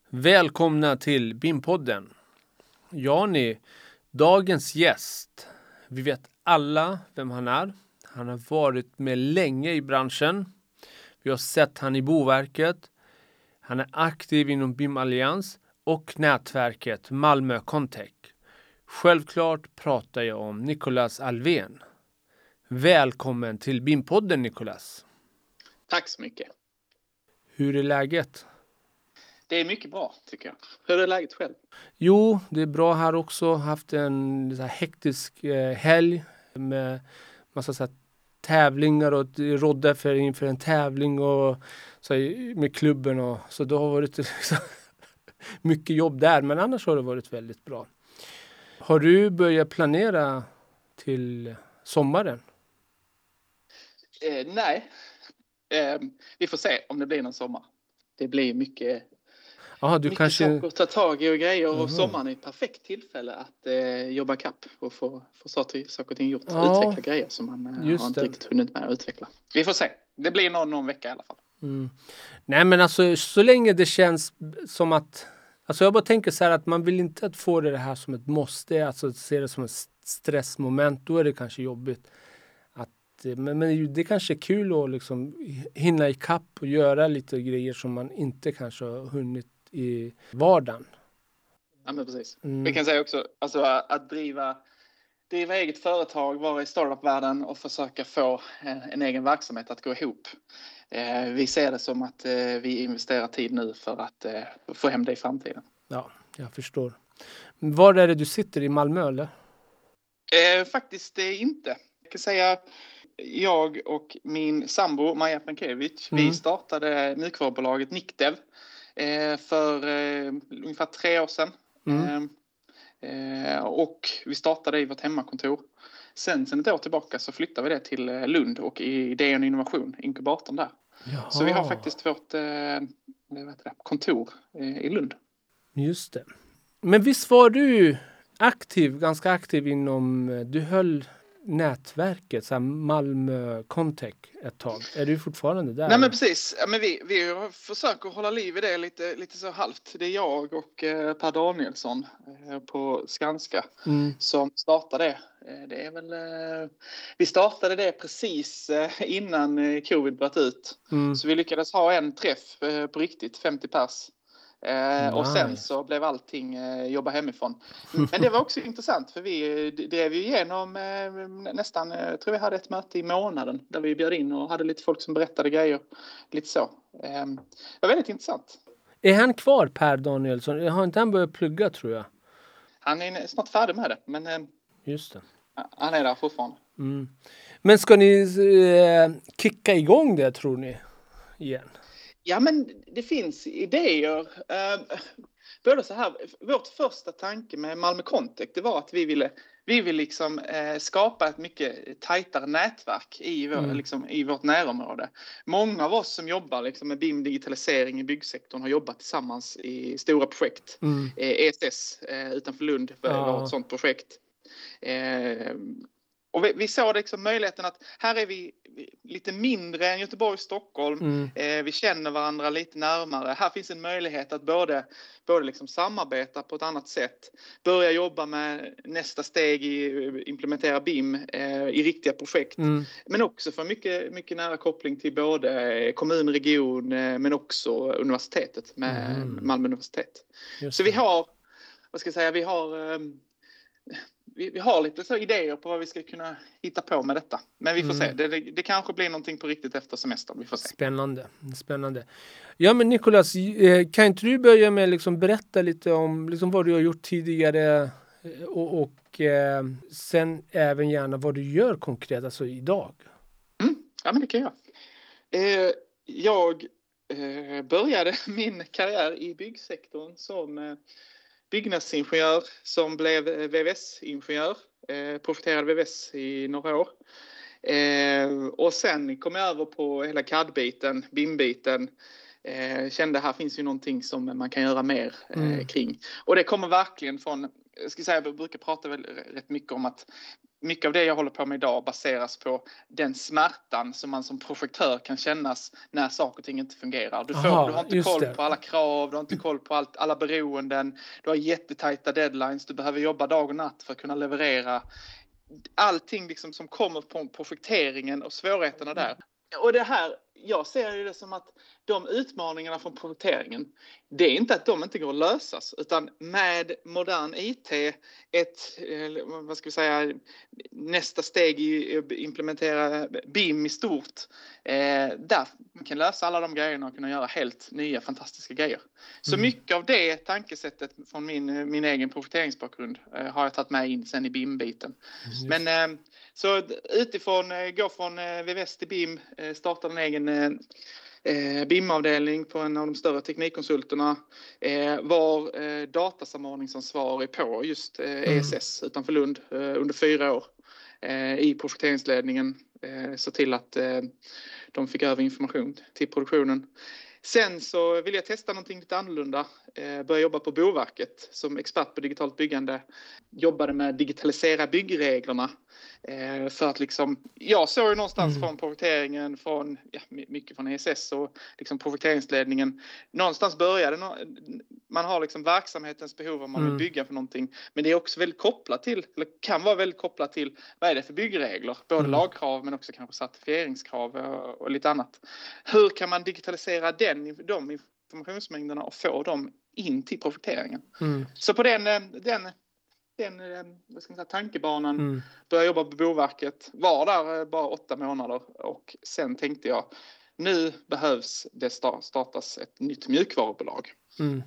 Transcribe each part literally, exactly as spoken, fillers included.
Välkomna till B I M-podden. Ja, ni, dagens gäst. Vi vet alla vem han är. Han har varit med länge i branschen. Vi har sett han i Boverket. Han är aktiv inom B I M-allians och nätverket Malmö Contech. Självklart pratar jag om Nicolas Alvén. Välkommen till B I M-podden, Nicolas. Tack så mycket. Hur är läget? Det är mycket bra, tycker jag. Hur är läget själv? Jo, det är bra här också. Haft en så här hektisk eh, helg med massa så här tävlingar och rådde för inför en tävling och så här, med klubben och så det har varit liksom, mycket jobb där, men annars har det varit väldigt bra. Har du börjat planera till sommaren? Eh, nej, eh, vi får se om det blir någon sommar. Det blir mycket, Aha, du mycket kanske... saker att ta tag i och grejer. Och Mhm. sommaren är ett perfekt tillfälle att eh, jobba kapp och få, få saker, saker och ting gjort. Ja, utveckla grejer som man eh, just har inte det. riktigt hunnit med att utveckla. Vi får se. Det blir någon, någon vecka i alla fall. Mm. Nej, men alltså så länge det känns som att, alltså jag bara tänker så här att man vill inte att få det här som ett måste, alltså se det som ett stressmoment, då är det kanske jobbigt. Att, men, men det kanske är kul att liksom hinna i kapp och göra lite grejer som man inte kanske har hunnit i vardagen. Ja, men precis. Mm. Vi kan säga också, alltså att driva, driva eget företag, vara i startup-världen och försöka få en, en egen verksamhet att gå ihop. Eh, vi ser det som att eh, vi investerar tid nu för att eh, få hem det i framtiden. Ja, jag förstår. Var är det du sitter, i Malmö eller? Eh, faktiskt eh, inte. Jag kan säga, jag och min sambo Maja Pankevich, Mm. vi startade mjukvarubolaget Nickdev eh, för eh, ungefär tre år sedan. Mm. Eh, eh, och vi startade i vårt hemmakontor. Sen, sen ett år tillbaka så flyttade vi det till eh, Lund och i idé och innovation, inkubatorn där. Jaha. Så vi har faktiskt vårt eh, vad heter det, kontor eh, i Lund. Just det. Men visst var du aktiv, ganska aktiv inom, du höll nätverket, så här Malmö Contech ett tag. Är du fortfarande där? Nej, men precis. Ja, men vi, vi försöker hålla liv i det lite, lite så halvt. Det är jag och eh, Per Danielsson eh, på Skanska Mm. som startade det. Eh, det är väl, eh, vi startade det precis eh, innan eh, covid bröt ut. Mm. Så vi lyckades ha en träff eh, på riktigt, femtio pers. Eh, Nice. Och sen så blev allting eh, jobba hemifrån. Men det var också intressant för vi drev ju igenom eh, nästan, eh, tror vi hade ett möte i månaden där vi bjöd in och hade lite folk som berättade grejer. Lite så. Eh, det var väldigt intressant. Är han kvar, Per Danielsson? Har inte han börjat plugga, tror jag? Han är snart färdig med det, men eh, Just det. han är där fortfarande. Mm. Men ska ni eh, kicka igång det, tror ni, igen? Ja, men det finns idéer. Eh, både så här, vårt första tanke med Malmö Contech, det var att vi ville, vi vill liksom eh, skapa ett mycket tajtare nätverk i, vår, Mm. liksom, i vårt närområde. Många av oss som jobbar liksom, med B I M-digitalisering i byggsektorn har jobbat tillsammans i stora projekt. Mm. Eh, E S S eh, utanför Lund var Ja. ett sånt projekt. Eh, Och vi, vi såg liksom möjligheten att här är vi lite mindre än Göteborg och Stockholm. Mm. Eh, vi känner varandra lite närmare. Här finns en möjlighet att både, både liksom samarbeta på ett annat sätt. Börja jobba med nästa steg i implementera B I M eh, i riktiga projekt. Mm. Men också för mycket, mycket nära koppling till både kommun, region eh, men också universitetet med Mm. Malmö universitet. Just Så vi det. har, vad ska jag säga, vi har... Eh, Vi, vi har lite så idéer på vad vi ska kunna hitta på med detta. Men vi får Mm. se. Det, det, det kanske blir någonting på riktigt efter semestern. Vi får se. Spännande, spännande. Ja, men Nicolas, eh, kan inte du börja med liksom berätta lite om liksom vad du har gjort tidigare eh, och, och eh, sen även gärna vad du gör konkret, alltså idag? Mm. Ja, men det kan jag. Eh, jag eh, började min karriär i byggsektorn som eh, byggnadsingenjör som blev V V S-ingenjör. Eh, projekterade V V S i några år. Eh, och sen kom jag över på hela C A D-biten, B I M-biten. Eh, kände här finns ju någonting som man kan göra mer eh, Mm. kring. Och det kommer verkligen från, jag ska säga, jag brukar prata väl rätt mycket om att mycket av det jag håller på med idag baseras på den smärtan som man som projektör kan kännas när saker och ting inte fungerar. Du, får, Aha, du har inte koll det. på alla krav, du har inte koll på allt, alla beroenden, du har jättetajta deadlines, du behöver jobba dag och natt för att kunna leverera. Allting liksom som kommer från projekteringen och svårigheterna där. Och det här, jag ser ju det som att de utmaningarna från projekteringen, det är inte att de inte går att lösas, utan med modern I T, ett, vad ska vi säga, nästa steg i att implementera B I M i stort, eh, där man kan lösa alla de grejerna och kunna göra helt nya fantastiska grejer. Så Mm. mycket av det tankesättet från min, min egen projekteringsbakgrund eh, har jag tagit med in sen i B I M-biten. Mm. Men eh, så utifrån, eh, gå från eh, V V S till B I M, eh, starta en egen eh, Eh, B I M-avdelning på en av de större teknikkonsulterna, eh, var eh, datasamordningsansvarig på just eh, E S S mm. utanför Lund eh, under fyra år eh, i projekteringsledningen, eh, så till att eh, de fick över information till produktionen. Sen så vill jag testa någonting lite annorlunda. Eh, började jobba på Boverket som expert på digitalt byggande. Jobbade med digitalisera byggreglerna. Eh, för att liksom, jag såg ju någonstans mm. från projekteringen, från, ja, mycket från E S S och liksom projekteringsledningen. Någonstans började, man har liksom verksamhetens behov om man mm. vill bygga för någonting. Men det är också väldigt kopplat till, eller kan vara väldigt kopplat till, vad är det för byggregler? Både mm. lagkrav men också kanske certifieringskrav och, och lite annat. Hur kan man digitalisera den, de informationsmängderna och få dem in till projekteringen? Mm. Så på den, den den vad ska man säga, tankebanan, mm. började jobba på Boverket, var där bara åtta månader och sen tänkte jag, nu behövs det startas ett nytt mjukvarubolag. Mm.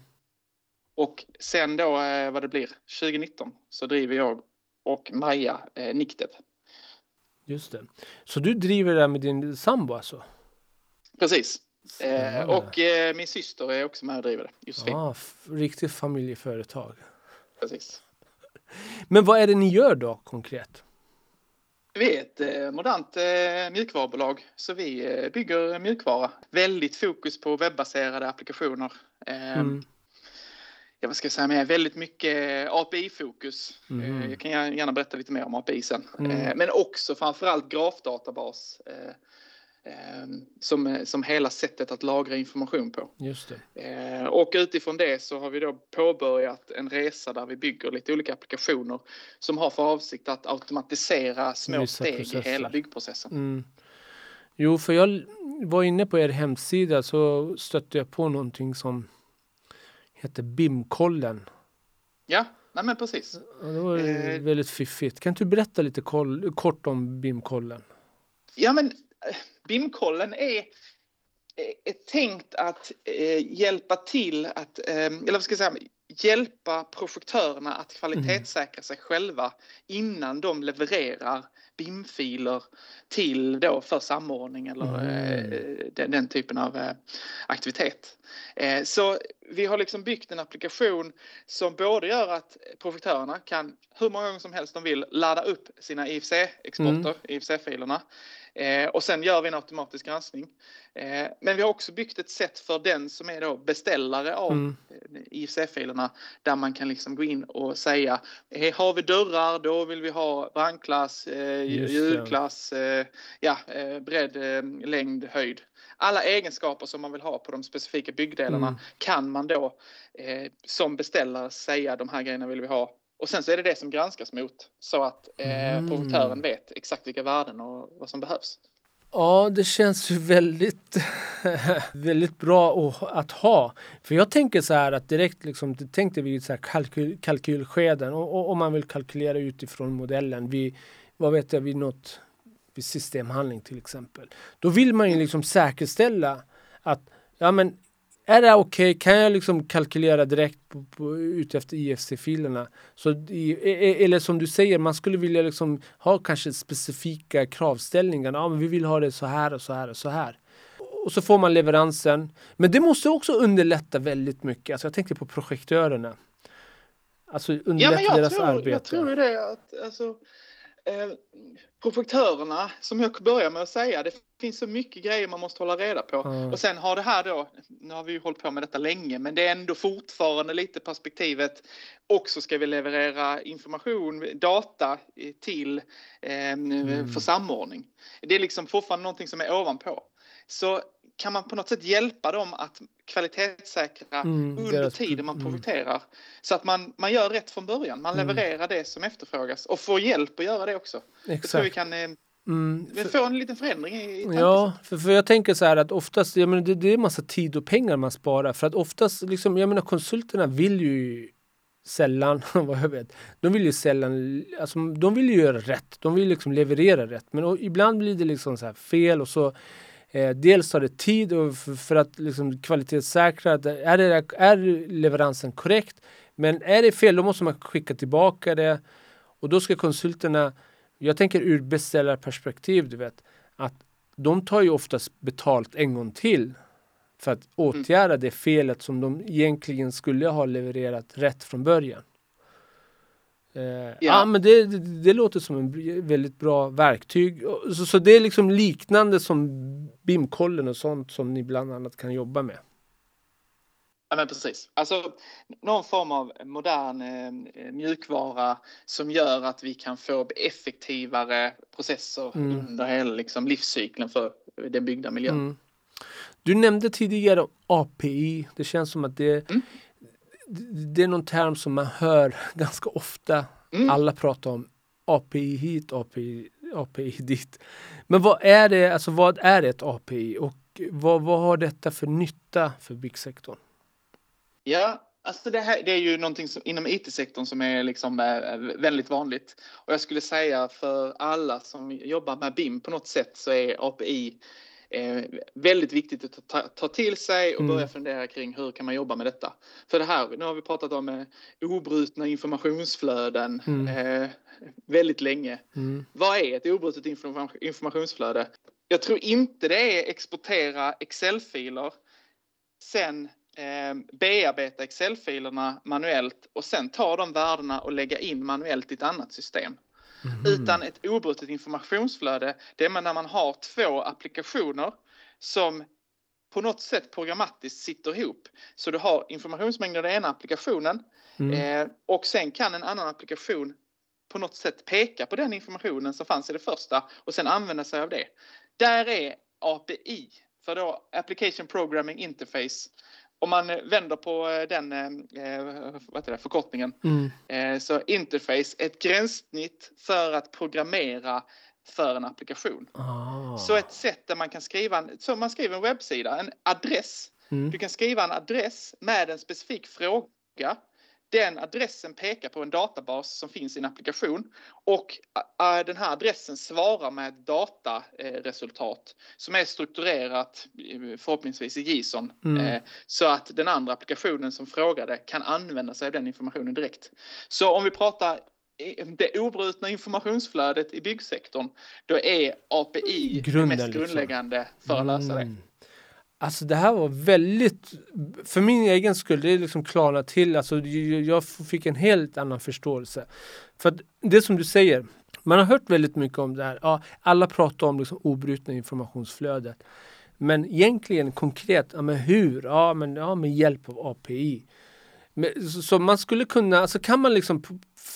Och sen då, vad det blir, tjugonitton så driver jag och Maja eh, Niktev. Just det. Så du driver det med din sambo alltså? Precis. Eh, och eh, min syster är också med och driver det. Josefin. Ah, f- riktigt familjeföretag. Precis. Men vad är det ni gör då konkret? Vi är ett eh, modernt eh, mjukvarubolag, så vi eh, bygger mjukvara. Väldigt fokus på webbaserade applikationer. Eh, mm. Jag vad ska jag säga med väldigt mycket A P I-fokus. Mm. Eh, jag kan gärna berätta lite mer om A P I sen. Mm. Eh, men också framförallt grafdatabas. Eh, Eh, som, som hela sättet att lagra information på. Just det. Eh, och utifrån det så har vi då påbörjat en resa där vi bygger lite olika applikationer som har för avsikt att automatisera små Vissa steg processer. I hela byggprocessen. Mm. Jo, för jag var inne på er hemsida så stötte jag på någonting som heter B I M-kollen. Ja, nej men precis. Ja, det var eh, väldigt fiffigt. Kan du berätta lite koll, kort om B I M-kollen? Ja, men B I M-kollen är, är tänkt att eh, hjälpa till att, eh, eller vad ska jag säga, hjälpa projektörerna att kvalitetssäkra sig själva innan de levererar B I M-filer till då för samordning eller mm. eh, den, den typen av eh, aktivitet. Eh, så vi har liksom byggt en applikation som både gör att projektörerna kan hur många gånger som helst de vill ladda upp sina I F C-exporter, mm. I F C-filerna. Eh, och sen gör vi en automatisk granskning. Eh, men vi har också byggt ett sätt för den som är då beställare av mm. I F C-filerna där man kan liksom gå in och säga hey, har vi dörrar då vill vi ha brandklass, eh, ljudklass, eh, ja, eh, bredd, eh, längd, höjd. Alla egenskaper som man vill ha på de specifika byggdelarna mm. kan man då eh, som beställare säga de här grejerna vill vi ha. Och sen så är det det som granskas mot så att eh, mm. projektören vet exakt vilka värden och vad som behövs. Ja, det känns ju väldigt, väldigt bra att ha. För jag tänker så här att direkt liksom, det tänkte vi så här kalkyl, kalkylskeden och, och om man vill kalkylera utifrån modellen vid, vad vet jag, vid något vid systemhandling till exempel. Då vill man ju liksom säkerställa att ja men är det okej? Okay? Kan jag liksom kalkylera direkt på, på, ut efter I F C-filerna? Så, i, eller som du säger, man skulle vilja liksom ha kanske specifika kravställningar. Ja, men vi vill ha det så här och så här och så här. Och så får man leveransen. Men det måste också underlätta väldigt mycket. Alltså jag tänkte på projektörerna. Alltså underlätta ja, men jag deras tror, arbete. Jag tror det att alltså, Eh, projektörerna, som jag börjar med att säga, det finns så mycket grejer man måste hålla reda på. Mm. Och sen har det här då, nu har vi ju hållit på med detta länge, men det är ändå fortfarande lite perspektivet. Också ska vi leverera information, data till eh, mm. för samordning. Det är liksom fortfarande någonting som är ovanpå. Så kan man på något sätt hjälpa dem att kvalitetssäkra mm, under deras, tiden man projekterar. Mm. Så att man, man gör rätt från början. Man mm. levererar det som efterfrågas. Och får hjälp att göra det också. Exakt. Jag tror vi kan eh, mm, för, få en liten förändring i, i Ja, för, för jag tänker så här att oftast, jag menar, det, det är en massa tid och pengar man sparar. För att oftast, liksom, jag menar, konsulterna vill ju sällan, vad jag vet, de vill ju sällan, alltså de vill ju göra rätt. De vill liksom leverera rätt. Men och, ibland blir det liksom så här fel och så Eh, dels tar det tid och för, för att liksom kvalitetssäkra att är, det, är leveransen korrekt, men är det fel då måste man skicka tillbaka det och då ska konsulterna, jag tänker ur beställarperspektiv, du vet, att de tar ju oftast betalt en gång till för att åtgärda det felet som de egentligen skulle ha levererat rätt från början. Uh, ja. ja, men det, det, det låter som en väldigt bra verktyg. Så, så det är liksom liknande som B I M-kollen och sånt som ni bland annat kan jobba med. Ja, men precis. Alltså någon form av modern eh, mjukvara som gör att vi kan få effektivare processer mm. under hela liksom, livscykeln för den byggda miljön. Mm. Du nämnde tidigare A P I. Det känns som att det mm. det är någon term som man hör ganska ofta. Mm. Alla pratar om A P I hit, A P I, A P I dit. Men vad är det, alltså vad är ett A P I och vad, vad har detta för nytta för byggsektorn? Ja, alltså det här det är ju någonting som, inom I T-sektorn som är liksom är väldigt vanligt. Och jag skulle säga för alla som jobbar med B I M på något sätt så är A P I Eh, väldigt viktigt att ta, ta till sig och börja mm. fundera kring hur kan man jobba med detta. För det här, nu har vi pratat om eh, obrutna informationsflöden mm. eh, väldigt länge. Mm. Vad är ett obrutet inform- informationsflöde? Jag tror inte det är exportera Excel-filer, sen eh, bearbeta Excel-filerna manuellt och sen ta de värdena och lägga in manuellt i ett annat system. Mm. Utan ett obrutet informationsflöde, det är när man har två applikationer som på något sätt programmatiskt sitter ihop. Så du har informationsmängden i den ena applikationen mm. eh, och sen kan en annan applikation på något sätt peka på den informationen som fanns i det första och sen använda sig av det. Där är A P I, för då Application Programming Interface. Om man vänder på den eh, vad heter det, förkortningen mm. eh, så interface, ett gränssnitt för att programmera för en applikation. Oh. Så ett sätt där man kan skriva en, så man skriver en webbsida, en adress. Mm. Du kan skriva en adress med en specifik fråga. Den adressen pekar på en databas som finns i en applikation och äh, den här adressen svarar med ett dataresultat äh, som är strukturerat förhoppningsvis i JSON mm. äh, så att den andra applikationen som frågade kan använda sig av den informationen direkt. Så om vi pratar det obrutna informationsflödet i byggsektorn, då är A P I Grunden, det mest grundläggande liksom. För att lösa mm. det. Alltså det här var väldigt, för min egen skull, det är liksom klarna till, alltså jag fick en helt annan förståelse. För att det som du säger, man har hört väldigt mycket om det här, ja, alla pratar om liksom obrutna informationsflödet. Men egentligen konkret, ja men hur? Ja men ja, med hjälp av A P I. Men, så, så man skulle kunna, alltså kan man liksom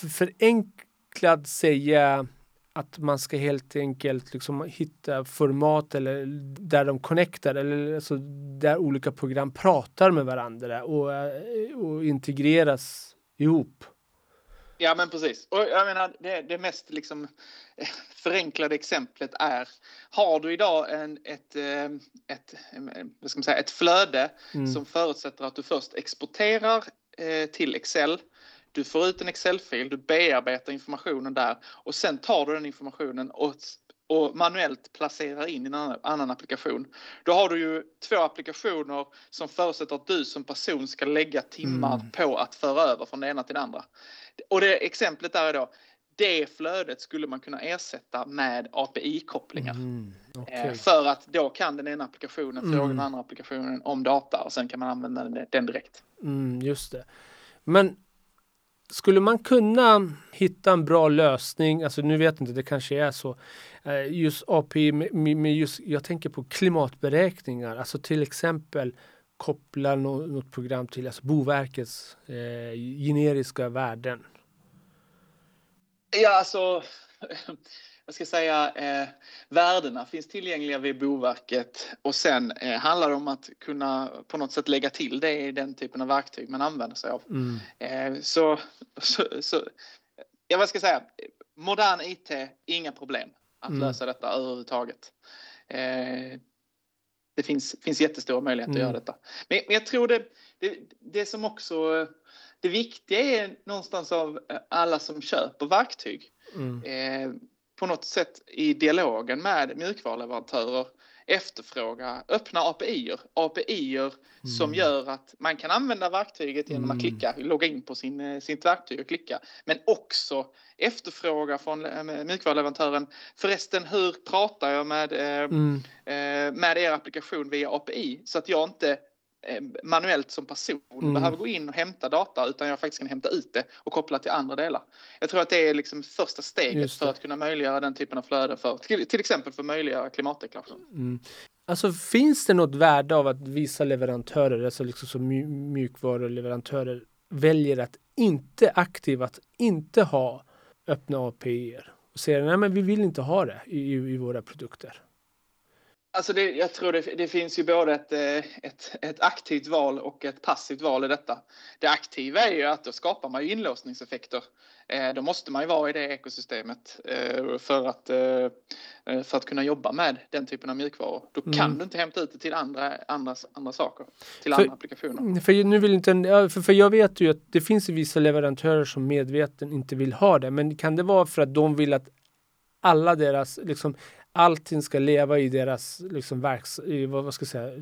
förenklad säga att man ska helt enkelt liksom hitta format eller där de connectar eller alltså där olika program pratar med varandra och, och integreras ihop. Ja men precis. Och jag menar det, det mest liksom förenklade exemplet är, har du idag en, ett, ett, vad ska man säga, ett flöde mm. som förutsätter att du först exporterar eh, till Excel. Du får ut en Excel-fil, du bearbetar informationen där och sen tar du den informationen och, och manuellt placerar in i en annan, annan applikation. Då har du ju två applikationer som förutsätter att du som person ska lägga timmar mm. på att föra över från det ena till det andra. Och det exemplet där är då, det flödet skulle man kunna ersätta med A P I-kopplingar. Mm, okay. För att då kan den ena applikationen fråga mm. den andra applikationen om data och sen kan man använda den direkt. Mm, just det. Men Skulle man kunna hitta en bra lösning, alltså nu vet jag inte, det kanske är så, just A P I med, med just, jag tänker på klimatberäkningar, alltså till exempel koppla något, något program till alltså Boverkets eh, generiska värden. Ja, alltså, jag ska säga, eh, värdena finns tillgängliga vid Boverket och sen eh, handlar det om att kunna på något sätt lägga till det i den typen av verktyg man använder sig av. Mm. Eh, så, så, så, ja, vad ska jag säga, modern I T, inga problem att mm. lösa detta överhuvudtaget. Eh, det finns, finns jättestora möjligheter mm. att göra detta. Men, men jag tror det, det, det som också... Det viktiga är någonstans av alla som köper verktyg mm. eh, på något sätt i dialogen med mjukvaruleverantörer efterfråga öppna A P I-er. A P I-er mm. som gör att man kan använda verktyget genom att klicka, logga in på sin, sitt verktyg och klicka. Men också efterfråga från mjukvaruleverantören. Förresten, hur pratar jag med, eh, mm. eh, med er applikation via A P I så att jag inte manuellt som person mm. behöver gå in och hämta data utan jag faktiskt kan hämta ut det och koppla till andra delar. Jag tror att det är liksom första steget för att kunna möjliggöra den typen av flöden för till exempel för att möjliggöra klimatdeklaration. Mm. Alltså finns det något värde av att vissa leverantörer, alltså liksom som mjukvaruleverantörer väljer att inte aktivt att inte ha öppna A P I-er och säger nej men vi vill inte ha det i, i våra produkter? Alltså det, jag tror det, det finns ju både ett, ett, ett aktivt val och ett passivt val i detta. Det aktiva är ju att då skapar man ju inlåsningseffekter. Eh, då måste man ju vara i det ekosystemet eh, för, att, eh, för att kunna jobba med den typen av mjukvaror. Då kan mm. du inte hämta ut det till andra, andra, andra saker, till för, andra applikationer. För, nu vill inte, för, för jag vet ju att det finns vissa leverantörer som medveten inte vill ha det. Men kan det vara för att de vill att alla deras... Liksom, allting ska leva i deras liksom verks, i, vad ska jag säga,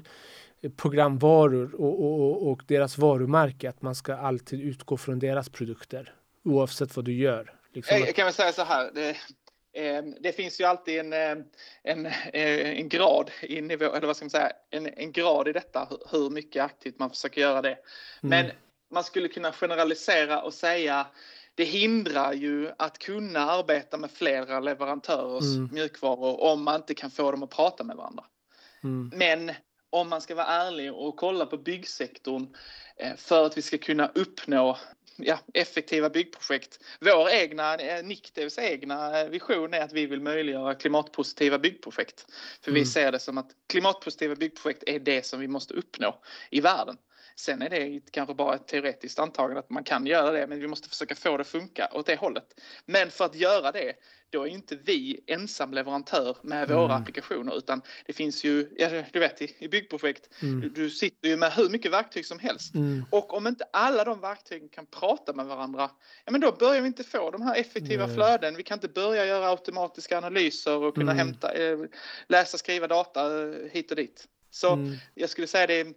programvaror och, och, och deras varumärke. Att man ska alltid utgå från deras produkter oavsett vad du gör. Liksom. Jag kan väl säga så här. Det, eh, det finns ju alltid en, en, en grad i nivå, eller vad ska man säga, en, en grad i detta. Hur mycket aktivt man försöker göra det. Men mm. man skulle kunna generalisera och säga det hindrar ju att kunna arbeta med flera leverantörers mm. mjukvaror om man inte kan få dem att prata med varandra. Mm. Men om man ska vara ärlig och kolla på byggsektorn för att vi ska kunna uppnå ja, effektiva byggprojekt. Vår egna, Nictevs egna vision är att vi vill möjliggöra klimatpositiva byggprojekt. För mm. vi ser det som att klimatpositiva byggprojekt är det som vi måste uppnå i världen. Sen är det kanske bara ett teoretiskt antagande att man kan göra det, men vi måste försöka få det att funka åt det hållet. Men för att göra det, då är inte vi ensam leverantör med våra mm. applikationer, utan det finns ju, ja, du vet, i, i byggprojekt, mm. du, du sitter ju med hur mycket verktyg som helst. Mm. Och om inte alla de verktygen kan prata med varandra, ja, men då börjar vi inte få de här effektiva mm. flöden. Vi kan inte börja göra automatiska analyser och kunna mm. hämta, eh, läsa, skriva data eh, hit och dit. Så mm. jag skulle säga det,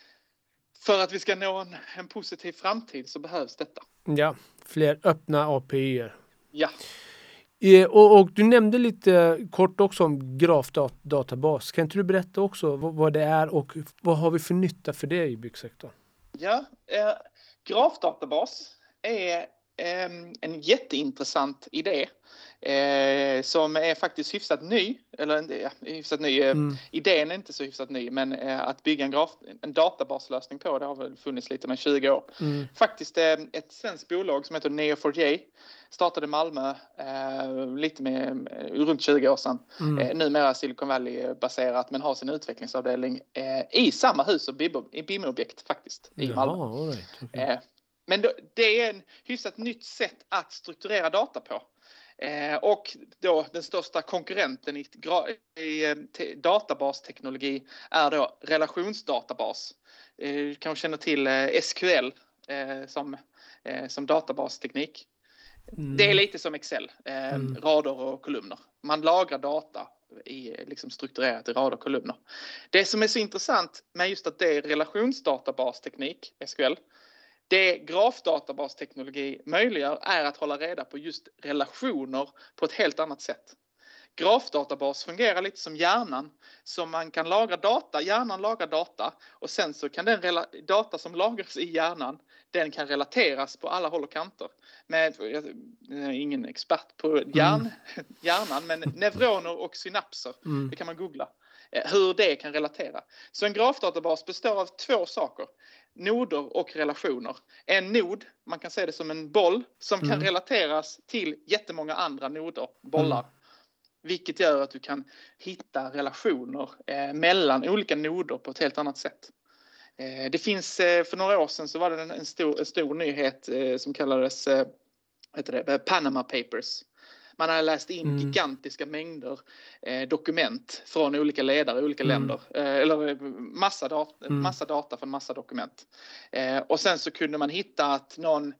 för att vi ska nå en, en positiv framtid så behövs detta. Ja, fler öppna A P I-er. Ja. E, och, och du nämnde lite kort också om grafdatabas. Kan inte du berätta också vad, vad det är och vad har vi för nytta för det i byggsektorn? Ja, eh, grafdatabas är eh, en jätteintressant idé. Eh, som är faktiskt hyfsat ny, eller ja, hyfsat ny, mm. idén är inte så hyfsat ny, men eh, att bygga en, graf, en databaslösning på det har väl funnits lite med tjugo år. Mm. Faktiskt eh, ett svenskt bolag som heter Neo four j startade i Malmö eh, lite med eh, runt tjugo år sedan. Mm. Eh, numera Silicon Valley baserat, men har sin utvecklingsavdelning eh, i samma hus och B I M-objekt faktiskt i Malmö. Ja, right. Okay. eh, men då, det är en hyfsat nytt sätt att strukturera data på. Eh, och då den största konkurrenten i, i eh, te, databasteknologi är då relationsdatabas. Eh, kanske känner till eh, S Q L eh, som, eh, som databasteknik. Mm. Det är lite som Excel, eh, mm. rader och kolumner. Man lagrar data i, liksom strukturerat i rader och kolumner. Det som är så intressant med just att det är relationsdatabasteknik, S Q L, det grafdatabasteknologi möjliggör är att hålla reda på just relationer på ett helt annat sätt. grafdatabas fungerar lite som hjärnan. Så man kan lagra data, hjärnan lagrar data och sen så kan den rela- data som lagras i hjärnan, den kan relateras på alla håll och kanter. Med, jag är ingen expert på hjärn, mm. hjärnan, men neuroner och synapser, mm. det kan man googla. Hur det kan relatera. Så en grafdatabas består av två saker. Noder och relationer. En nod, man kan se det som en boll som mm. kan relateras till jättemånga andra noder, bollar. Mm. Vilket gör att du kan hitta relationer eh, mellan olika noder på ett helt annat sätt. Eh, det finns, eh, för några år sedan så var det en, en, stor, en stor nyhet eh, som kallades eh, heter det, Panama Papers. Man har läst in mm. gigantiska mängder eh, dokument från olika ledare i olika mm. länder. Eh, eller massa data, mm. massa data från massa dokument. Eh, och sen så kunde man hitta att någon,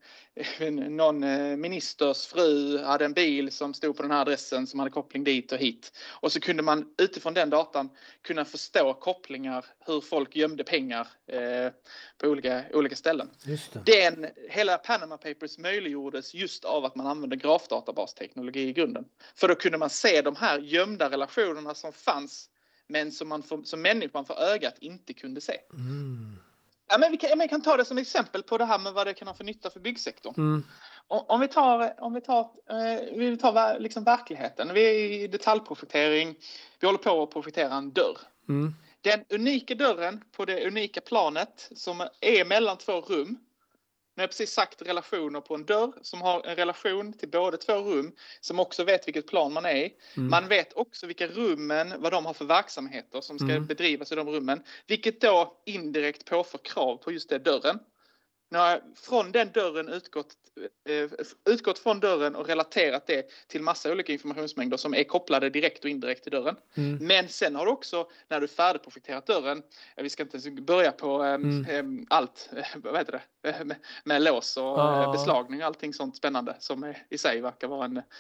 någon eh, ministers fru hade en bil som stod på den här adressen som hade koppling dit och hit. Och så kunde man utifrån den datan kunna förstå kopplingar, hur folk gömde pengar eh, på olika, olika ställen. Just det. Den, hela Panama Papers möjliggjordes just av att man använde grafdatabasteknologi i grunden. För då kunde man se de här gömda relationerna som fanns, men som, man för, som människan för ögat inte kunde se. Mm. Ja, men vi kan, man kan ta det som exempel på det här med vad det kan ha för nytta för byggsektorn. Mm. Om, om vi tar, om vi tar, eh, vi tar liksom verkligheten. Vi är i detaljprojektering. Vi håller på att projektera en dörr. Mm. Den unika dörren på det unika planet som är mellan två rum. Nu har jag precis sagt relationer på en dörr som har en relation till både två rum som också vet vilket plan man är i. Mm. Man vet också vilka rummen, vad de har för verksamheter som ska mm. bedrivas i de rummen. Vilket då indirekt påför krav på just det dörren. Nu har jag från den dörren utgått, eh, utgått från dörren och relaterat det till massa olika informationsmängder som är kopplade direkt och indirekt till dörren. Mm. Men sen har du också, när du färdigprojekterat dörren, vi ska inte börja på eh, mm. allt, vad heter det, med, med lås och ah. beslagning och allting sånt spännande som är, i sig verkar vara en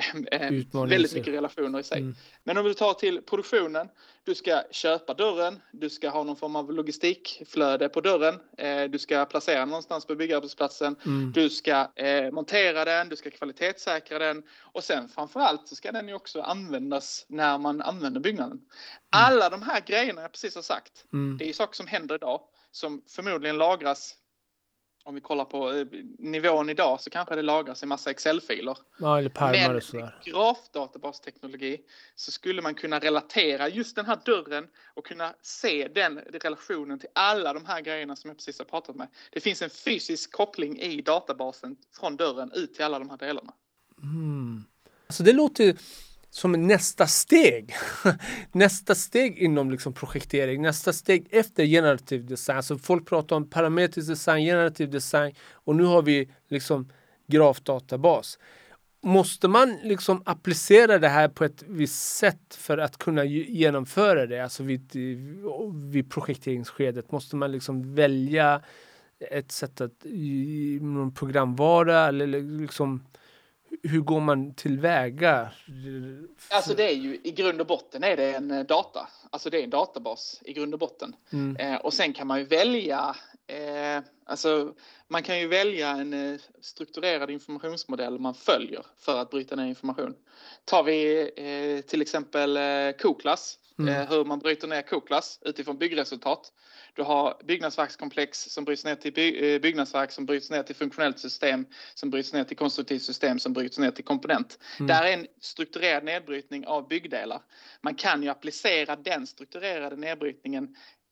väldigt mycket relationer i sig. Mm. Men om du tar till produktionen, du ska köpa dörren, du ska ha någon form av logistikflöde på dörren, eh, du ska placera den någonstans på byggarbetsplatsen, mm. du ska eh, montera den, du ska kvalitetssäkra den och sen framförallt så ska den ju också användas när man använder byggnaden. Mm. Alla de här grejerna jag precis har sagt, mm. det är ju saker som händer idag som förmodligen lagras. Om vi kollar på nivån idag så kanske det lagras i massa Excel-filer. Ja, eller pärmar och sådär. Men grafdatabasteknologi så skulle man kunna relatera just den här dörren och kunna se den relationen till alla de här grejerna som jag precis har pratat med. Det finns en fysisk koppling i databasen från dörren ut till alla de här delarna. Mm. Alltså det låter som nästa steg. nästa steg inom liksom projektering. Nästa steg efter generativ design. Så folk pratar om parametrisk design, generativ design. Och nu har vi liksom grafdatabas. Måste man liksom applicera det här på ett visst sätt för att kunna genomföra det? Alltså vid, vid projekteringsskedet. Måste man liksom välja ett sätt att någon programvara eller liksom... Hur går man tillväga? Alltså det är ju i grund och botten är det en data. Alltså det är en databas i grund och botten. Mm. Eh, och sen kan man ju välja, eh, alltså man kan ju välja en eh, strukturerad informationsmodell man följer för att bryta ner information. Tar vi eh, till exempel eh, K-klass, mm. eh, hur man bryter ner K-klass utifrån byggresultat. Du har byggnadsverkskomplex som bryts ner till by- byggnadsverk som bryts ner till funktionellt system som bryts ner till konstruktivt system som bryts ner till komponent. Mm. Där är en strukturerad nedbrytning av byggdelar. Man kan ju applicera den strukturerade nedbrytningen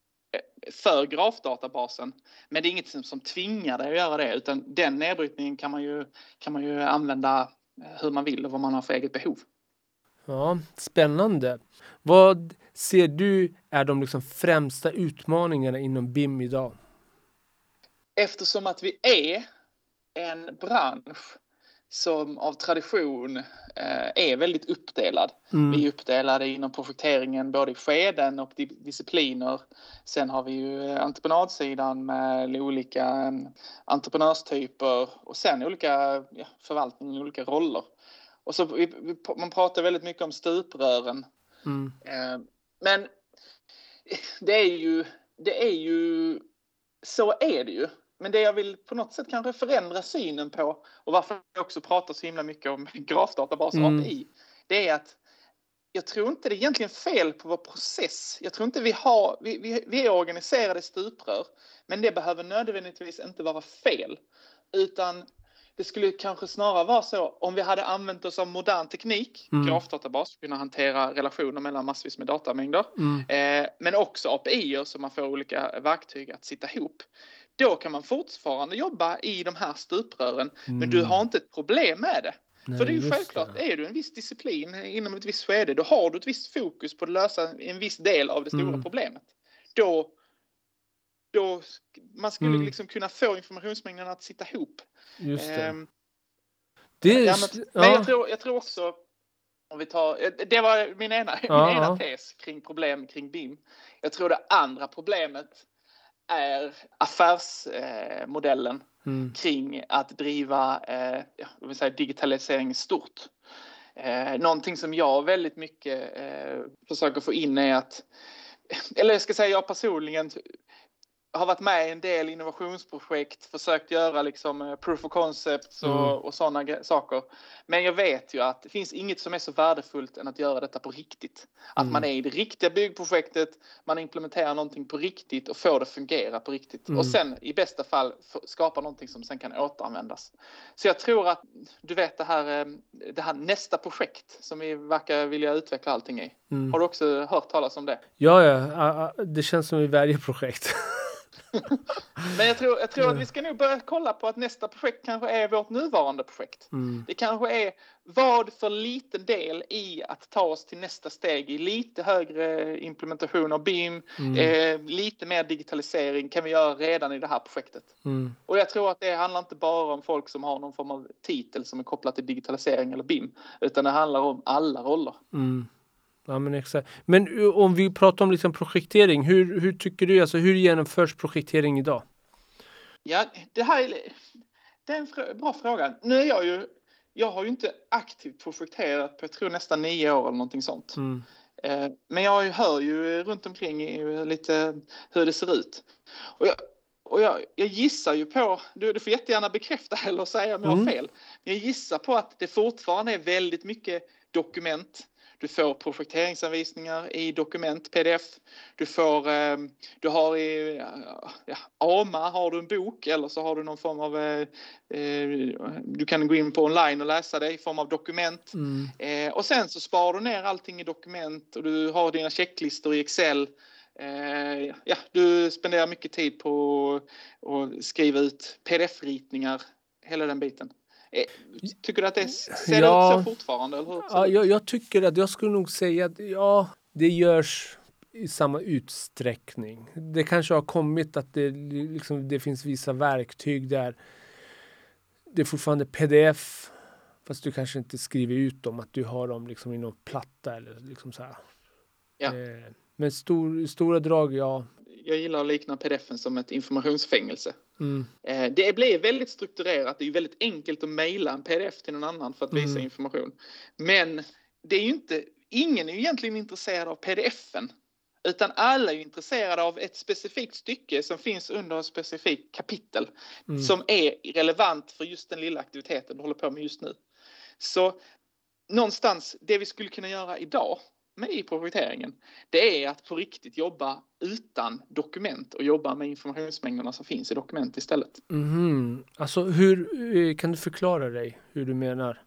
för grafdatabasen. Men det är inget som, som tvingar dig att göra det utan den nedbrytningen kan man ju, kan man ju använda hur man vill och vad man har för eget behov. Ja, spännande. Vad ser du är de liksom främsta utmaningarna inom B I M idag? Eftersom att vi är en bransch som av tradition eh, är väldigt uppdelad. Mm. Vi är uppdelade inom projekteringen både i skeden och discipliner. Sen har vi ju entreprenadsidan med olika entreprenörstyper och sen olika ja, förvaltningar, olika roller. Och så vi, vi, man pratar väldigt mycket om stuprören. Mm. Eh, men det är ju det är ju så är det ju. Men det jag vill på något sätt kanske förändra synen på och varför jag också pratar så himla mycket om grafdatabas och mm. A P I, det är att jag tror inte det är egentligen fel på vår process. Jag tror inte vi har, vi, vi, vi är organiserade stuprör, men det behöver nödvändigtvis inte vara fel. Utan det skulle kanske snarare vara så om vi hade använt oss av modern teknik, mm. grafdatabas, för att kunna hantera relationer mellan massvis med datamängder. Mm. Eh, men också A P I-er så man får olika verktyg att sitta ihop. Då kan man fortfarande jobba i de här stuprören, mm. men du har inte ett problem med det. Nej, för det är ju självklart, det. Är du en viss disciplin inom ett visst skede, då har du ett visst fokus på att lösa en viss del av det stora mm. problemet. Då, då man skulle mm. liksom kunna få informationsmängden att sitta ihop. Just det. Um, det är, ja, men, ja. men jag, tror, jag tror också, om vi tar, det var min ena, ja. min ena tes kring problem kring B I M. Jag tror det andra problemet är affärsmodellen eh, mm. kring att driva eh, jag vill säga digitalisering stort. Eh, någonting som jag väldigt mycket eh, försöker få in är att, eller jag ska säga jag personligen har varit med i en del innovationsprojekt, försökt göra liksom proof of concepts och, mm. och sådana saker. Men jag vet ju att det finns inget som är så värdefullt än att göra detta på riktigt. Att mm. man är i det riktiga byggprojektet, man implementerar någonting på riktigt och får det fungera på riktigt. Mm. Och sen i bästa fall skapa någonting som sen kan återanvändas. Så jag tror att du vet det här, det här nästa projekt som vi verkar vilja utveckla allting i. Mm. Har du också hört talas om det? Ja, ja. Det känns som i varje projekt. Men jag tror, jag tror att vi ska nog börja kolla på att nästa projekt kanske är vårt nuvarande projekt. Mm. Det kanske är vad för liten del i att ta oss till nästa steg i lite högre implementation av B I M, mm. eh, lite mer digitalisering kan vi göra redan i det här projektet. Mm. Och jag tror att det handlar inte bara om folk som har någon form av titel som är kopplad till digitalisering eller B I M, utan det handlar om alla roller. Mm. Ja, men exakt. Men om vi pratar om liksom projektering, hur, hur tycker du, alltså hur genomförs projektering idag? Ja, det här är, det är en fr- bra fråga. Nu är jag ju, jag har ju inte aktivt projekterat på, jag tror nästan nio år eller någonting sånt. Mm. Eh, men jag hör ju runt omkring lite hur det ser ut. Och jag, och jag, jag gissar ju på, du, du får jättegärna bekräfta eller säga om jag har fel. Men jag gissar på att det fortfarande är väldigt mycket dokument. Du får projekteringsanvisningar i dokument, P D F. Du får, eh, du har i ja, A M A har du en bok eller så har du någon form av, eh, du kan gå in på online och läsa det i form av dokument. Mm. Eh, och sen så sparar du ner allting i dokument och du har dina checklistor i Excel. Eh, ja, du spenderar mycket tid på att skriva ut P D F-ritningar, hela den biten. Tycker du att det ser ja, ut så fortfarande? Eller hur? Ja, jag, jag tycker att jag skulle nog säga att ja, det görs i samma utsträckning. Det kanske har kommit att det, liksom, det finns vissa verktyg där det är fortfarande P D F fast du kanske inte skriver ut dem, att du har dem liksom i någon platta eller liksom så här. Ja. Eh, men stor, stora drag, ja. Jag gillar att likna P D F som ett informationsfängelse. Mm. Eh, det blir väldigt strukturerat. Det är väldigt enkelt att mejla en P D F till någon annan för att visa mm. information. Men det är ju inte, ingen är ju egentligen intresserad av P D F-en. Utan alla är intresserade av ett specifikt stycke som finns under ett specifikt kapitel. Mm. Som är relevant för just den lilla aktiviteten du håller på med just nu. Så någonstans, det vi skulle kunna göra idag med i projekteringen, det är att på riktigt jobba utan dokument och jobba med informationsmängderna som finns i dokument istället. Mm. Alltså hur kan du förklara dig hur du menar?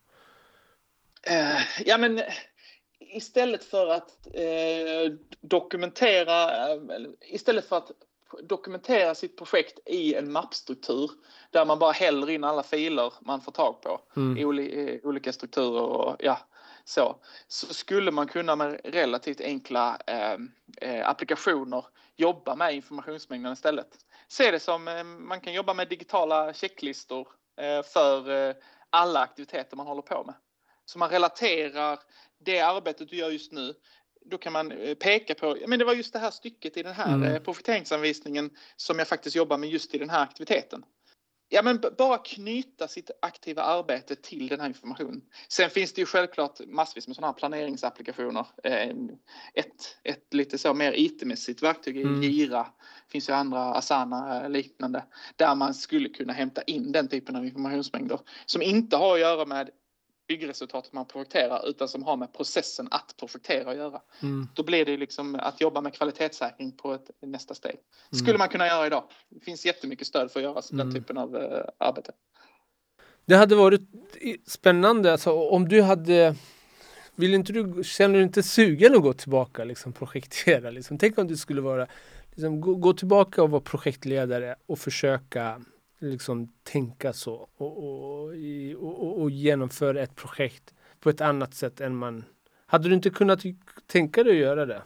Uh, ja men istället för att eh, dokumentera uh, istället för att dokumentera sitt projekt i en mappstruktur där man bara häller in alla filer man får tag på mm. i, oli- i olika strukturer och ja Så, så skulle man kunna med relativt enkla eh, eh, applikationer jobba med informationsmängden istället. Se det som eh, man kan jobba med digitala checklistor eh, för eh, alla aktiviteter man håller på med. Så man relaterar det arbetet du gör just nu. Då kan man eh, peka på, men det var just det här stycket i den här mm. eh, projekteringsanvisningen som jag faktiskt jobbar med just i den här aktiviteten. Ja, men b- bara knyta sitt aktiva arbete till den här informationen. Sen finns det ju självklart massvis med sådana här planeringsapplikationer. Eh, ett, ett lite så mer I T-mässigt verktyg i mm. Gira. Finns ju andra, Asana eh, liknande. Där man skulle kunna hämta in den typen av informationsmängder. Som inte har att göra med byggresultatet man projekterar utan som har med processen att projektera att göra. Mm. Då blir det liksom att jobba med kvalitetssäkring på ett nästa steg. Mm. Skulle man kunna göra idag. Det finns jättemycket stöd för att göra mm. den typen av uh, arbete. Det hade varit spännande alltså, om du hade vill inte du, känner du inte sugen att gå tillbaka liksom projektera liksom? Tänk om du skulle vara liksom, gå, gå tillbaka och vara projektledare och försöka liksom tänka så och, och, och, och genomföra ett projekt på ett annat sätt än man... Hade du inte kunnat tänka dig att göra det?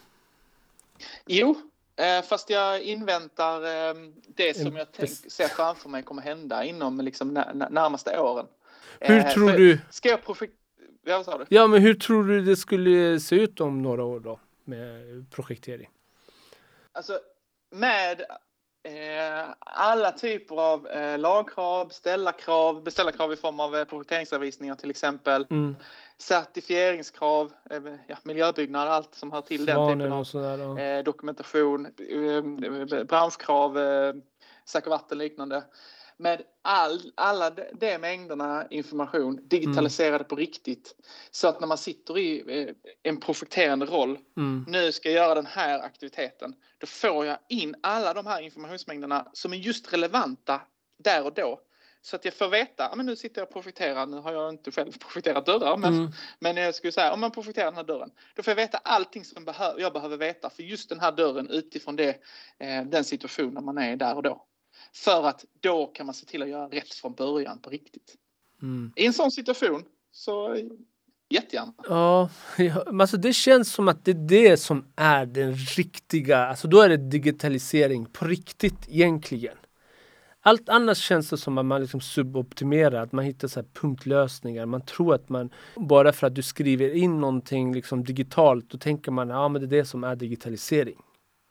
Jo, eh, fast jag inväntar eh, det som jag tänk, ser framför mig kommer hända inom liksom, n- närmaste åren. Hur eh, tror du... Ska jag projekt... Ja, vad sa du? Ja, men hur tror du det skulle se ut om några år då med projektering? Alltså, med... Eh, alla typer av eh, lagkrav, beställarkrav, beställarkrav i form av eh, projekteringsredovisningar till exempel, mm. certifieringskrav, eh, ja, miljöbyggnad, allt som hör till Svanen den typen av sådär, eh, dokumentation, eh, branschkrav, eh, säker vatten liknande. Med all, alla de, de mängderna information digitaliserade mm. på riktigt. Så att när man sitter i eh, en projekterande roll, mm. nu ska jag göra den här aktiviteten. Då får jag in alla de här informationsmängderna som är just relevanta där och då. Så att jag får veta, ja, men nu sitter jag och projekterar, nu har jag inte själv projekterat dörrar, men, mm. men jag skulle säga, om man projekterar den här dörren, då får jag veta allting som behö- jag behöver veta för just den här dörren utifrån det, eh, den situationen man är där och då. För att då kan man se till att göra rätt från början på riktigt. Mm. I en sån situation så jättegärna. Ja, ja, alltså det känns som att det är det som är den riktiga, alltså då är det digitalisering på riktigt egentligen. Allt annat känns det som att man liksom suboptimerar, att man hittar så här punktlösningar. Man tror att man, bara för att du skriver in någonting liksom digitalt, då tänker man, ja men det är det som är digitalisering.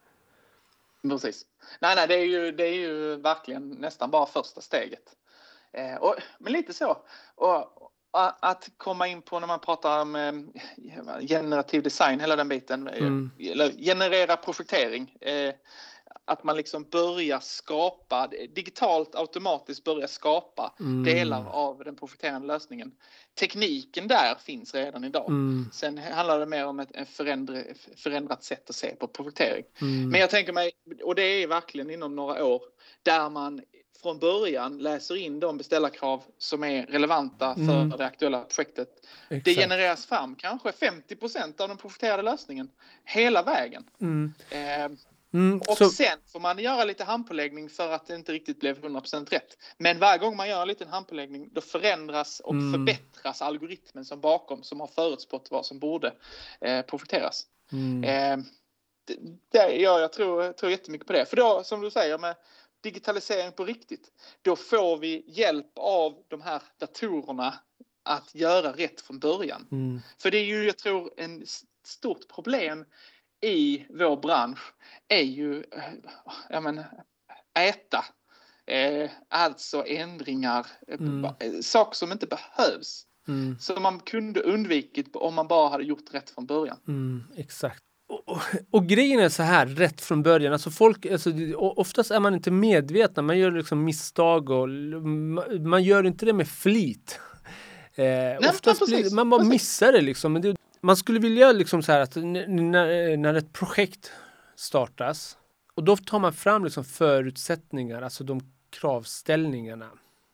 Precis. Nej, nej, det är ju, det är ju verkligen nästan bara första steget. Eh, och, men lite så. Och, och, att komma in på när man pratar om eh, generativ design, hela den biten. Mm. Eller generera projektering. Eh, att man liksom börjar skapa, digitalt automatiskt börjar skapa mm. delar av den projekterande lösningen. Tekniken där finns redan idag. Mm. Sen handlar det mer om ett förändrat, förändrat sätt att se på projektering. Mm. Men jag tänker mig, och det är verkligen inom några år, där man från början läser in de beställarkrav som är relevanta för mm. det aktuella projektet. Exakt. Det genereras fram kanske femtio procent av den projekterade lösningen hela vägen. Mm. Eh, Mm, och så... sen får man göra lite handpåläggning för att det inte riktigt blev hundra procent rätt. Men varje gång man gör en liten handpåläggning, då förändras och mm. förbättras algoritmen som bakom, som har förutspått vad som borde eh, projekteras. Mm. Eh, det, det, ja, jag tror, tror jättemycket på det. För då, som du säger, med digitalisering på riktigt, då får vi hjälp av de här datorerna att göra rätt från början. Mm. För det är ju, jag tror, en stort problem i vår bransch är ju jag menar, äta. Eh, alltså ändringar. Mm. Saker som inte behövs. Mm. Som man kunde undvikit om man bara hade gjort rätt från början. Mm, exakt. Och, och, och grejen är så här, rätt från början. Alltså folk, alltså, oftast är man inte medvetna. Man gör liksom misstag och man gör inte det med flit. Eh, Nej, oftast blir, man bara precis. missar det liksom. Men det, man skulle vilja liksom så här att när, när ett projekt startas och då tar man fram liksom förutsättningar, alltså de kravställningarna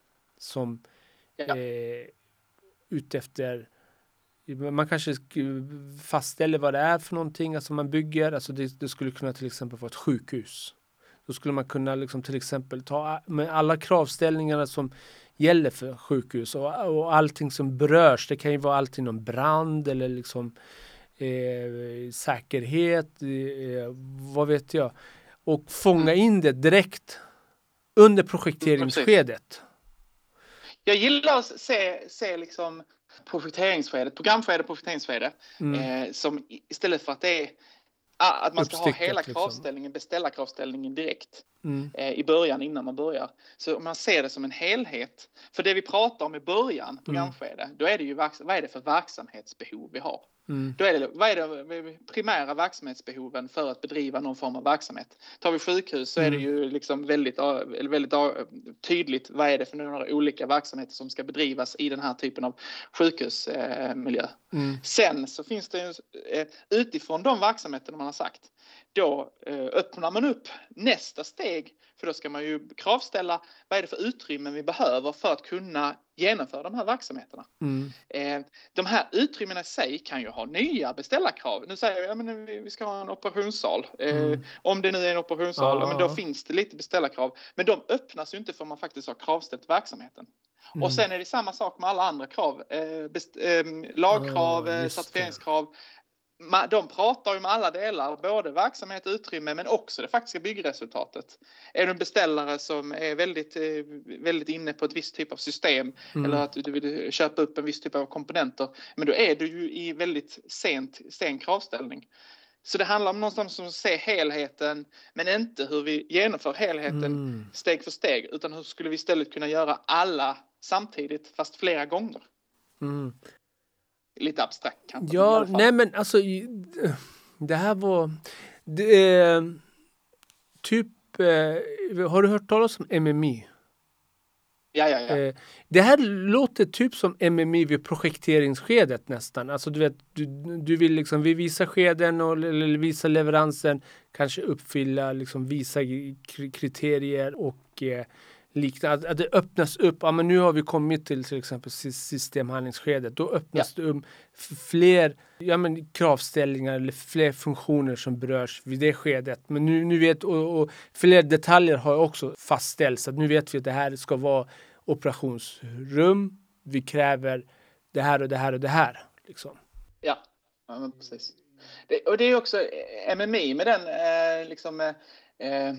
som ja. eh, utefter, man kanske fastställer vad det är för någonting, alltså man bygger, alltså det, det skulle kunna till exempel vara ett sjukhus. Då skulle man kunna liksom till exempel ta med alla kravställningarna som gäller för sjukhus och, och allting som berörs. Det kan ju vara allting om brand eller liksom eh, säkerhet, eh, vad vet jag. Och fånga in det direkt under projekteringsskedet. Jag gillar att se, se liksom projekteringsskedet, programskede, projekteringsskede mm. eh, som istället för att det är att man ska ha hela kravställningen, beställa kravställningen direkt mm. eh, i början innan man börjar. Så om man ser det som en helhet. För det vi pratar om i början, programskede, mm. då är det ju, vad är det för verksamhetsbehov vi har? Mm. Då är det, vad är det primära verksamhetsbehoven för att bedriva någon form av verksamhet? Tar vi sjukhus så är det ju liksom väldigt, väldigt tydligt vad är det för några olika verksamheter som ska bedrivas i den här typen av sjukhusmiljö. Mm. Sen så finns det utifrån de verksamheterna man har sagt, då öppnar man upp nästa steg, för då ska man ju kravställa vad är det för utrymme vi behöver för att kunna genomföra de här verksamheterna. Mm. Eh, de här utrymmena i sig kan ju ha nya beställarkrav. Nu säger jag, ja, men vi ska ha en operationssal. Eh, Mm. Om det nu är en operationssal, Ja. ja, men då finns det lite beställarkrav. Men de öppnas ju inte för man faktiskt har kravställt verksamheten. Mm. Och sen är det samma sak med alla andra krav. Eh, best- eh, lagkrav, Ja, eh, just det. certifieringskrav. De pratar ju med alla delar, både verksamhet, utrymme, men också det faktiska byggresultatet. Är du en beställare som är väldigt, väldigt inne på ett visst typ av system, Mm. eller att du vill köpa upp en viss typ av komponenter, men då är du ju i väldigt sent, sen kravställning. Så det handlar om någonstans om att se helheten, men inte hur vi genomför helheten Mm. steg för steg, utan hur skulle vi istället kunna göra alla samtidigt, fast flera gånger. Mm. Lite abstrakt kanske. Ja, nej men alltså det här var det, eh, typ eh, har du hört talas om M M I? Ja, ja, ja. Eh, det här låter typ som M M I vid projekteringsskedet nästan. Alltså du vet, du, du vill liksom vid vissa skeden och, eller visa leveransen kanske uppfylla liksom vissa kriterier och eh, liknande. Att, att det öppnas upp. Ja, men nu har vi kommit till till exempel systemhandlingsskedet. Då öppnas ja. det upp fler ja, men, kravställningar eller fler funktioner som berörs vid det skedet. Men nu, nu vet och, och fler detaljer har också fastställts. Att nu vet vi att det här ska vara operationsrum. Vi kräver det här och det här och det här. Liksom. Ja, ja men precis. Det, och det är också M M I med den eh, liksom eh,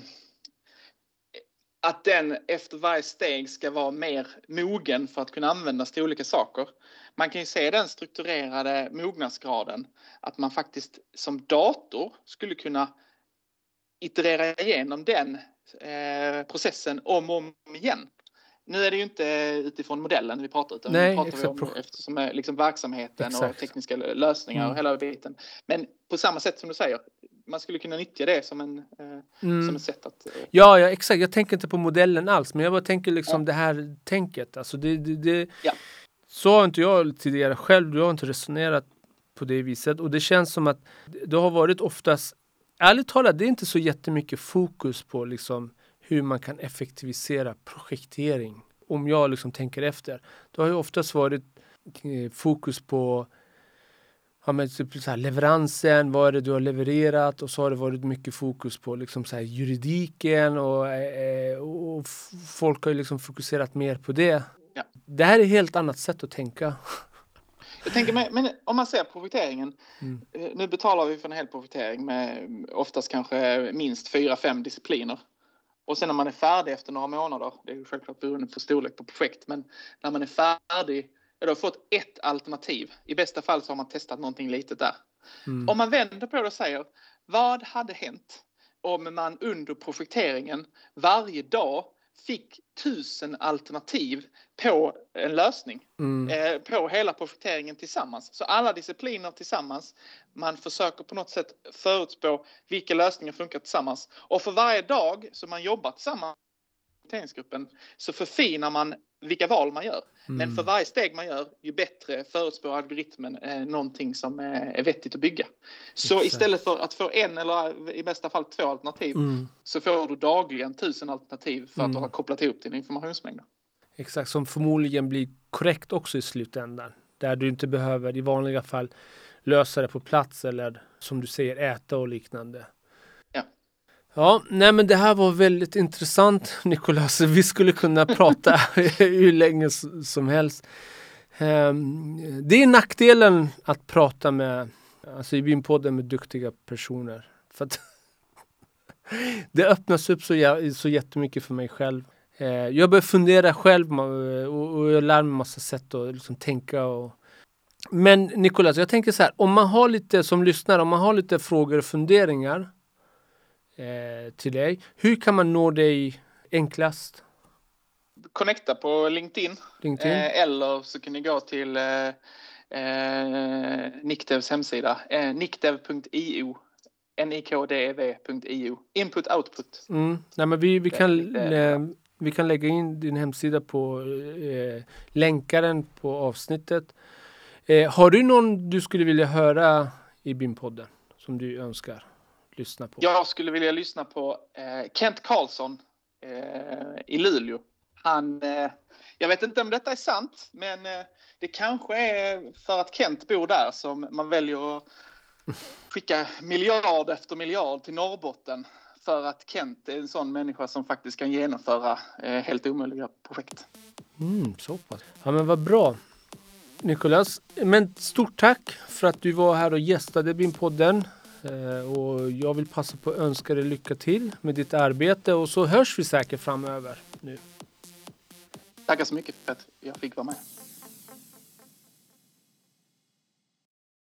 att den efter varje steg ska vara mer mogen för att kunna användas till olika saker. Man kan ju se den strukturerade mognadsgraden, att man faktiskt som dator skulle kunna iterera igenom den eh, processen om och om igen. Nu är det ju inte utifrån modellen vi pratar utan Nej, nu pratar exakt. vi om eftersom liksom verksamheten exakt. och tekniska lösningar mm. och hela biten. Men på samma sätt som du säger, man skulle kunna nyttja det som en eh, mm. som ett sätt att... Eh... Ja, ja, exakt. Jag tänker inte på modellen alls, men jag bara tänker liksom ja. det här tänket. Alltså det, det, det... Ja. Så har inte jag tidigare själv, du har inte resonerat på det viset. Och det känns som att det har varit oftast, ärligt talat, det är inte så jättemycket fokus på liksom hur man kan effektivisera projektering. Om jag liksom tänker efter. Det har ju oftast varit eh, fokus på ja, men typ så här, leveransen, vad är det du har levererat, och så har det varit mycket fokus på liksom så här, juridiken och, eh, och f- folk har ju liksom fokuserat mer på det. Ja. Det här är ett helt annat sätt att tänka. Jag tänker, men, men om man ser projekteringen, mm. nu betalar vi för en hel projektering med oftast kanske minst fyra, fem discipliner. Och sen när man är färdig efter några månader, det är ju självklart beroende på storlek på projekt, men när man är färdig, då har fått ett alternativ. I bästa fall så har man testat någonting litet där. Mm. Om man vänder på det och säger, vad hade hänt om man under projekteringen varje dag fick tusen alternativ på en lösning, mm. eh, på hela projekteringen tillsammans. Så alla discipliner tillsammans, man försöker på något sätt förutspå vilka lösningar funkar tillsammans. Och för varje dag som man jobbar tillsammans i projekteringsgruppen så förfinar man vilka val man gör. Mm. Men för varje steg man gör, ju bättre förutspår algoritmen eh, någonting som eh, är vettigt att bygga. Så Exakt. Istället för att få en eller i bästa fall två alternativ, mm. så får du dagligen tusen alternativ för mm. att du har kopplat ihop din informationsmängd. Exakt, som förmodligen blir korrekt också i slutändan. Där du inte behöver i vanliga fall lösa det på plats eller som du säger äta och liknande. Ja. Ja, nej men det här var väldigt intressant, Nicolas. Vi skulle kunna prata hur länge som helst. Det är nackdelen att prata med, alltså i min podden med duktiga personer. För att det öppnas upp så, så jättemycket för mig själv. Jag börjar fundera själv och jag lär mig massa sätt att liksom tänka. Och... Men Nicolas, jag tänker så här, om man har lite, som lyssnar, om man har lite frågor och funderingar eh, till dig, hur kan man nå dig enklast? Connecta på LinkedIn, LinkedIn. Eh, eller så kan ni gå till eh, eh, Nikdevs hemsida. Eh, nikdev punkt io. N I K D E V punkt I O. Input, output. Mm. Nej, men vi, vi, kan, lite, eh, vi kan lägga in din hemsida på eh, länkaren på avsnittet. Eh, har du någon du skulle vilja höra i BIM-podden som du önskar lyssna på? Jag skulle vilja lyssna på eh, Kent Karlsson eh, i Luleå. Han, eh, jag vet inte om detta är sant, men eh, det kanske är för att Kent bor där som man väljer att skicka miljard efter miljard till Norrbotten, för att Kent är en sån människa som faktiskt kan genomföra eh, helt omöjliga projekt. Mm, så pass. Ja, men vad bra. Nicolas, men stort tack för att du var här och gästade BIM-podden. Eh, och jag vill passa på att önska dig lycka till med ditt arbete, och så hörs vi säkert framöver nu. Tackar så mycket för att jag fick vara med.